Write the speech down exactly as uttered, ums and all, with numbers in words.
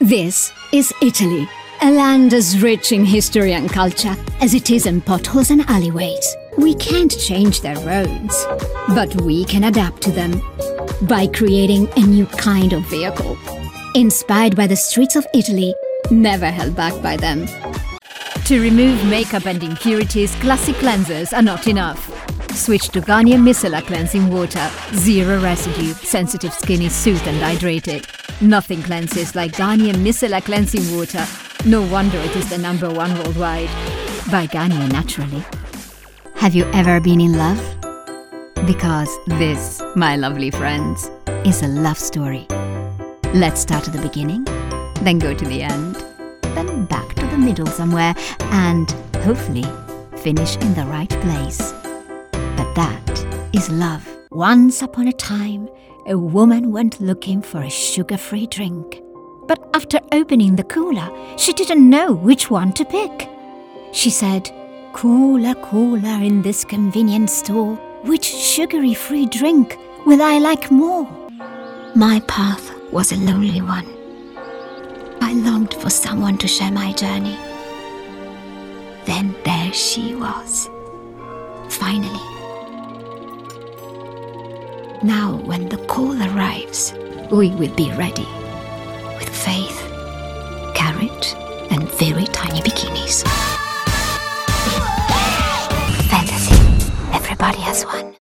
This is Italy, a land as rich in history and culture as it is in potholes and alleyways. We can't change their roads, but we can adapt to them by creating a new kind of vehicle, inspired by the streets of Italy, never held back by them. To remove makeup and impurities, classic cleansers are not enough. Switch to Garnier Micellar Cleansing Water. Zero residue, sensitive skin is soothed and hydrated. Nothing cleanses like Garnier Micellar Cleansing Water. No wonder it is the number one worldwide. By Garnier Naturally. Have you ever been in love? Because this, my lovely friends, is a love story. Let's start at the beginning, then go to the end, then back to the middle somewhere, and hopefully finish in the right place. But that is love. Once upon a time, a woman went looking for a sugar-free drink. But after opening the cooler, she didn't know which one to pick. She said, "Cooler, cooler in this convenience store, which sugary-free drink will I like more?" My path was a lonely one. I longed for someone to share my journey. Then there she was. Finally. Now when the call arrives, we will be ready. With faith, courage, and very tiny bikinis. Fantasy. Everybody has one.